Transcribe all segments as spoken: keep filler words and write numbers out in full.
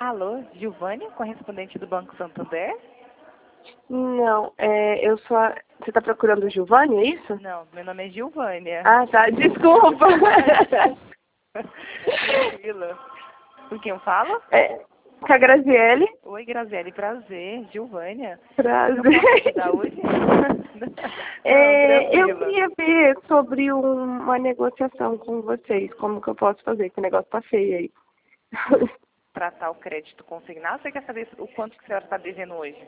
Alô, Giovânia, correspondente do Banco Santander? Não, é, eu sou a... Você está procurando o Giovanni, é isso? Não, meu nome é Giovânia. Ah, tá. Desculpa. Tranquila. Com quem eu falo? É, com a Graziele. Oi, Graziele, prazer. Giovânia. Prazer. Eu posso ajudar hoje? É, Não, eu tranquila. queria ver sobre um- uma negociação com vocês. Como que eu posso fazer? Que o negócio tá feio aí. Tratar o crédito consignado, você quer saber o quanto que a senhora está devendo hoje?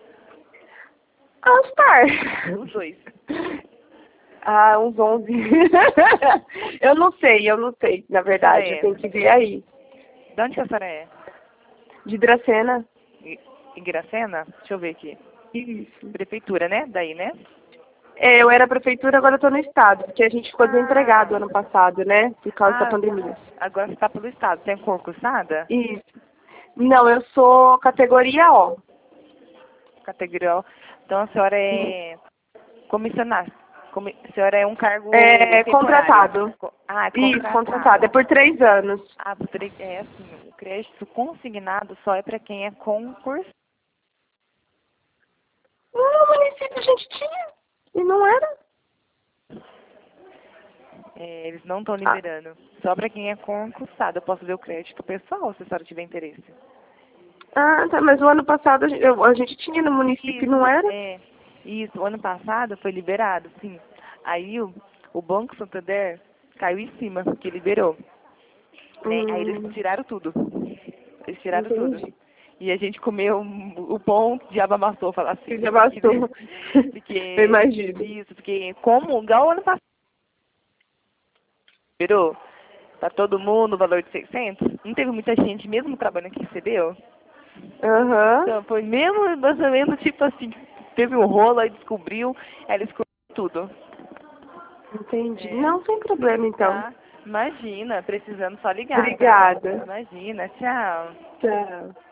All Star. Os dois. Ah, uns onze. Eu não sei, eu não sei, na verdade. É. Eu tenho que ver aí. De onde que a senhora é? De Dracena. I- Igracena? Deixa eu ver aqui. Isso. Prefeitura, né? Daí, né? É, eu era prefeitura, agora eu tô no estado, porque a gente ficou Ah. desempregado ano passado, né? Por causa da Ah, pandemia. agora você está pelo estado. Você é concursada? Isso. Não, eu sou categoria O. Categoria O. Então a senhora é comissionada. Comi... A senhora é um cargo É temporário. contratado. Co- Ah, é Isso, contratado. contratado. É por três anos. Ah, por três- é assim, o crédito consignado só é para quem é concurso. No município a gente tinha. E não era. É, eles não estão Ah, liberando. Só para quem é concursado. Eu posso ver o crédito pessoal, se a senhora tiver interesse. ah, tá. Mas o ano passado a gente, eu- a gente tinha no município e não Isso, era? é. Isso, o ano passado foi liberado, sim. Aí o, o Banco Santander caiu em cima, que liberou. Né? Aí eles Hum, tiraram tudo. Eles tiraram tudo. entendi. E a gente comeu o pão, o diabo amassou, falar assim. Que já bastou. Porque, Eu imagino. isso, porque como, igual o ano passado, liberou pra todo mundo o valor de seiscentos, não teve muita gente, mesmo trabalhando, que recebeu. Aham. Então, foi mesmo, mais ou menos, tipo assim, teve um rolo, aí descobriu, aí eles cobriram tudo. Entendi. É, Não, sem problema então. tá? Imagina, precisando só ligar, tá? Obrigada. Imagina, tchau. Tchau.